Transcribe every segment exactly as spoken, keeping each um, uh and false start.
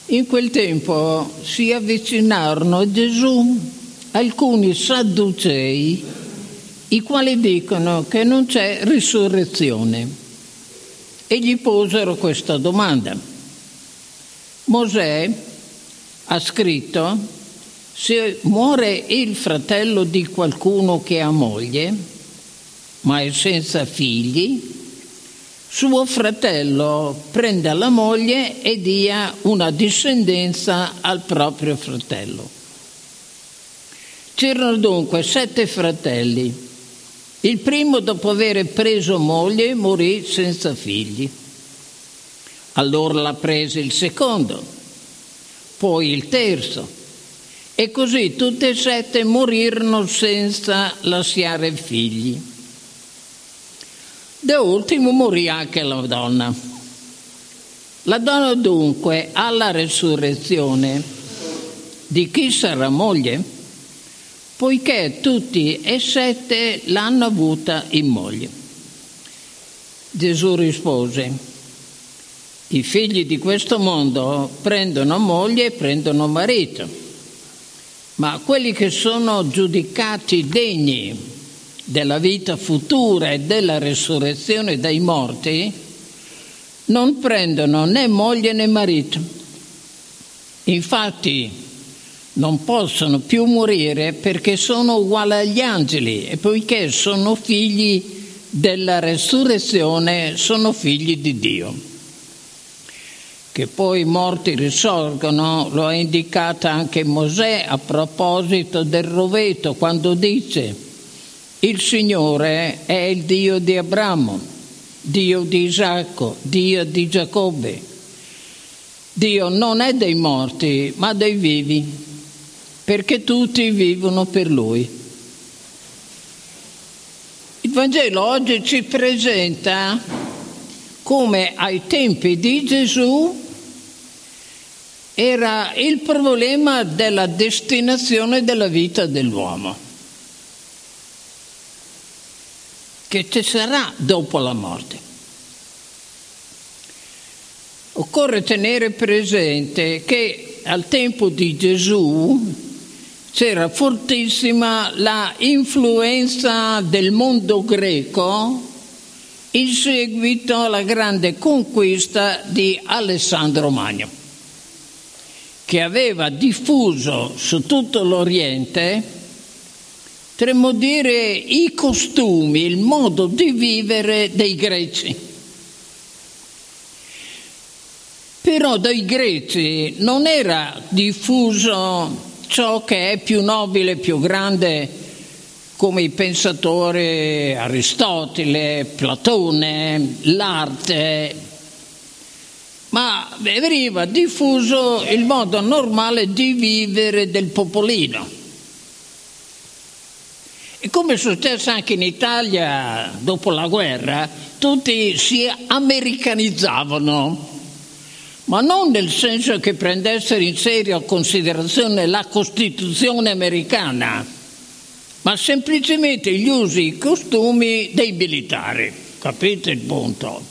In quel tempo si avvicinarono a Gesù alcuni sadducei, i quali dicono che non c'è risurrezione, e gli posero questa domanda. Mosè ha scritto: se muore il fratello di qualcuno che ha moglie, ma è senza figli, suo fratello prenda la moglie e dia una discendenza al proprio fratello. C'erano dunque sette fratelli. Il primo, dopo aver preso moglie, morì senza figli. Allora la prese il secondo, poi il terzo, e così tutte e sette morirono senza lasciare figli. Da ultimo morì anche la donna. La donna dunque alla resurrezione di chi sarà moglie, poiché tutti e sette l'hanno avuta in moglie. Gesù rispose: i figli di questo mondo prendono moglie e prendono marito, ma quelli che sono giudicati degni della vita futura e della resurrezione dai morti non prendono né moglie né marito. Infatti non possono più morire perché sono uguali agli angeli, e poiché sono figli della resurrezione, sono figli di Dio. Che poi i morti risorgono lo ha indicato anche Mosè a proposito del roveto, quando dice: il Signore è il Dio di Abramo, Dio di Isacco, Dio di Giacobbe. Dio non è dei morti, ma dei vivi, perché tutti vivono per Lui. Il Vangelo oggi ci presenta come ai tempi di Gesù era il problema della destinazione della vita dell'uomo, che ci sarà dopo la morte. Occorre tenere presente che al tempo di Gesù c'era fortissima la influenza del mondo greco in seguito alla grande conquista di Alessandro Magno, che aveva diffuso su tutto l'Oriente, potremmo dire, i costumi, il modo di vivere dei greci. Però dai greci non era diffuso ciò che è più nobile, più grande, come i pensatori Aristotele, Platone, l'arte, ma veniva diffuso il modo normale di vivere del popolino. E come è successo anche in Italia dopo la guerra, tutti si americanizzavano, ma non nel senso che prendessero in seria considerazione la Costituzione americana, ma semplicemente gli usi e i costumi dei militari. Capite il punto?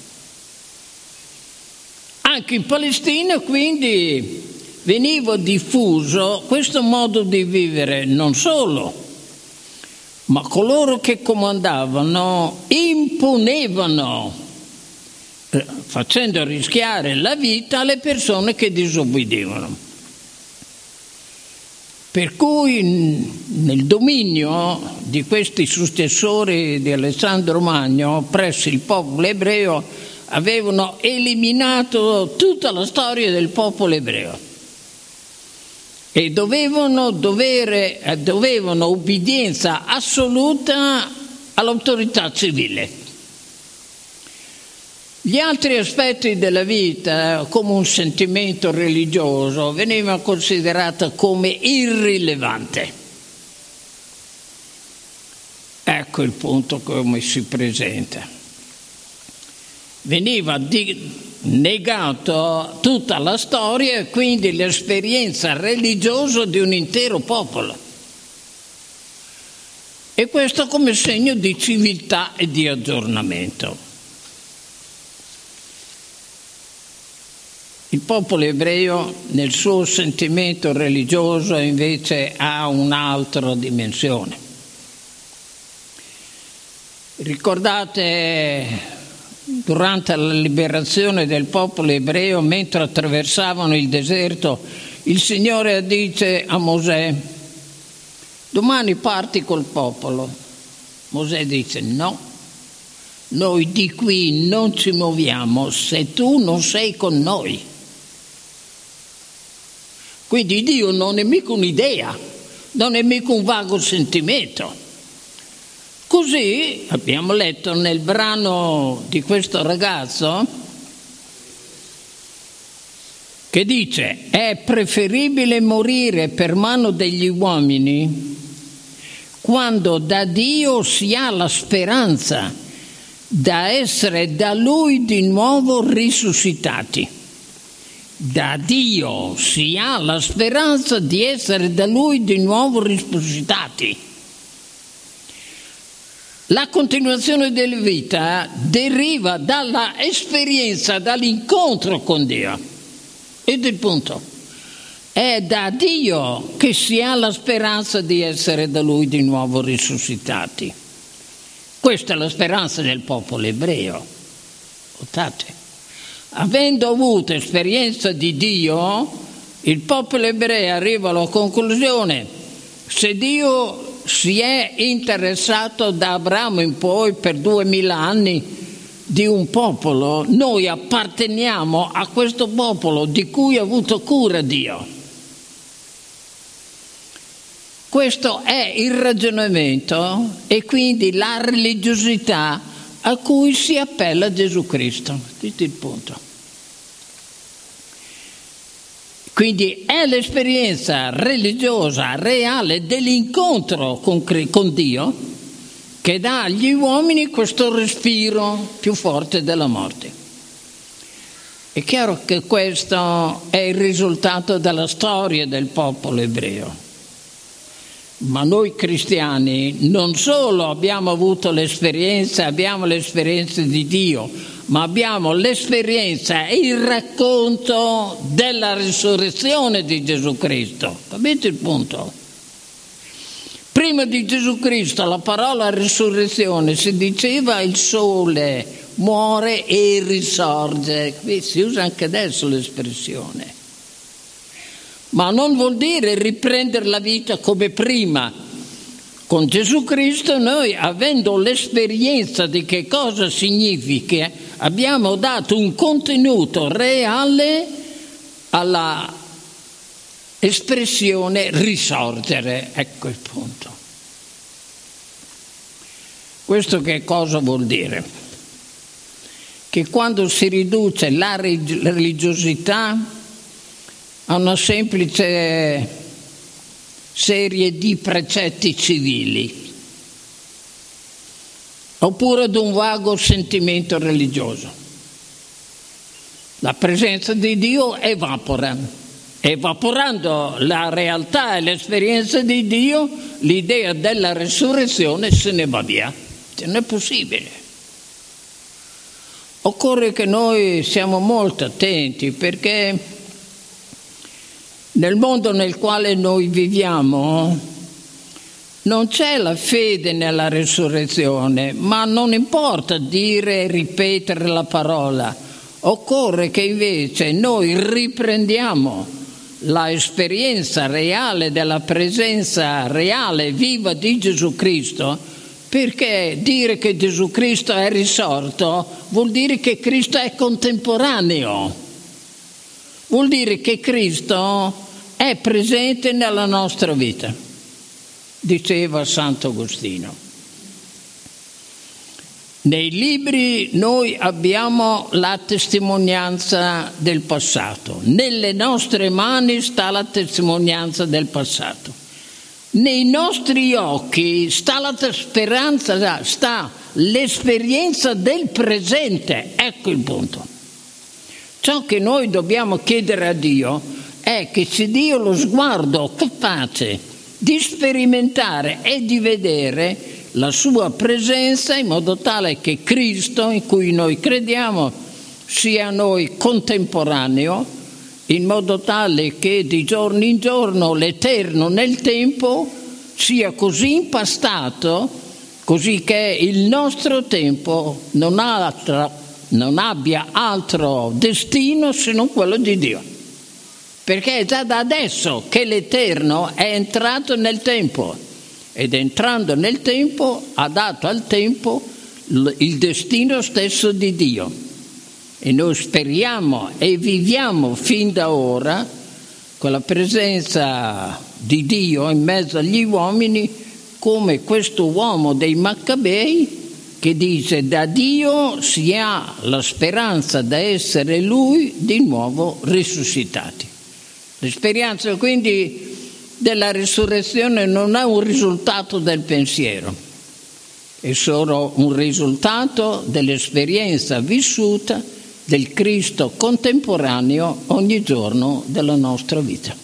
Anche in Palestina quindi veniva diffuso questo modo di vivere, non solo, ma coloro che comandavano imponevano, eh, facendo rischiare la vita alle persone che disobbedivano. Per cui nel dominio di questi successori di Alessandro Magno presso il popolo ebreo avevano eliminato tutta la storia del popolo ebreo e dovevano, dovere, dovevano obbedienza assoluta all'autorità civile. Gli altri aspetti della vita, come un sentimento religioso, venivano considerati come irrilevante. Ecco il punto come si presenta. Veniva di, negato tutta la storia e quindi l'esperienza religiosa di un intero popolo. E questo come segno di civiltà e di aggiornamento. Il popolo ebreo nel suo sentimento religioso invece ha un'altra dimensione. Ricordate, durante la liberazione del popolo ebreo, mentre attraversavano il deserto, il Signore dice a Mosè: domani parti col popolo. Mosè dice: no, noi di qui non ci muoviamo se tu non sei con noi. Quindi Dio non è mica un'idea, non è mica un vago sentimento. Così abbiamo letto nel brano di questo ragazzo che dice: è preferibile morire per mano degli uomini quando da Dio si ha la speranza da essere da Lui di nuovo risuscitati. Da Dio si ha la speranza di essere da Lui di nuovo risuscitati. La continuazione della vita deriva dalla esperienza, dall'incontro con Dio. Ed il punto: è da Dio che si ha la speranza di essere da Lui di nuovo risuscitati. Questa è la speranza del popolo ebreo. Notate? Avendo avuto esperienza di Dio, il popolo ebreo arriva alla conclusione: se Dio si è interessato da Abramo in poi per duemila anni di un popolo, noi apparteniamo a questo popolo di cui ha avuto cura Dio. Questo è il ragionamento e quindi la religiosità a cui si appella Gesù Cristo. Dite il punto. Quindi è l'esperienza religiosa reale dell'incontro con, con Dio che dà agli uomini questo respiro più forte della morte. È chiaro che questo è il risultato della storia del popolo ebreo. Ma noi cristiani non solo abbiamo avuto l'esperienza, abbiamo l'esperienza di Dio, ma abbiamo l'esperienza e il racconto della risurrezione di Gesù Cristo. Capite il punto? Prima di Gesù Cristo la parola risurrezione si diceva il sole muore e risorge. Qui si usa anche adesso l'espressione. Ma non vuol dire riprendere la vita come prima. Con Gesù Cristo noi, avendo l'esperienza di che cosa significa, abbiamo dato un contenuto reale alla espressione risorgere. Ecco il punto. Questo che cosa vuol dire? Che quando si riduce la religiosità a una semplice serie di precetti civili, oppure ad un vago sentimento religioso, la presenza di Dio evapora. Evaporando la realtà e l'esperienza di Dio, l'idea della resurrezione se ne va via. Non è possibile. Occorre che noi siamo molto attenti, perché nel mondo nel quale noi viviamo non c'è la fede nella resurrezione, ma non importa dire e ripetere la parola. Occorre che invece noi riprendiamo la esperienza reale della presenza reale, viva di Gesù Cristo, perché dire che Gesù Cristo è risorto vuol dire che Cristo è contemporaneo, vuol dire che Cristo è presente nella nostra vita, diceva Sant'Agostino. Nei libri noi abbiamo la testimonianza del passato, nelle nostre mani sta la testimonianza del passato, nei nostri occhi sta la speranza, sta l'esperienza del presente. Ecco il punto. Ciò che noi dobbiamo chiedere a Dio è che ci dia lo sguardo capace di sperimentare e di vedere la sua presenza, in modo tale che Cristo, in cui noi crediamo, sia a noi contemporaneo in modo tale che di giorno in giorno l'eterno nel tempo sia così impastato, così che il nostro tempo non, altra, non abbia altro destino se non quello di Dio. Perché è già da adesso che l'Eterno è entrato nel tempo, ed entrando nel tempo ha dato al tempo il destino stesso di Dio. E noi speriamo e viviamo fin da ora con la presenza di Dio in mezzo agli uomini, come questo uomo dei Maccabei che dice: da Dio si ha la speranza da essere Lui di nuovo risuscitati. L'esperienza quindi della risurrezione non è un risultato del pensiero, è solo un risultato dell'esperienza vissuta del Cristo contemporaneo ogni giorno della nostra vita.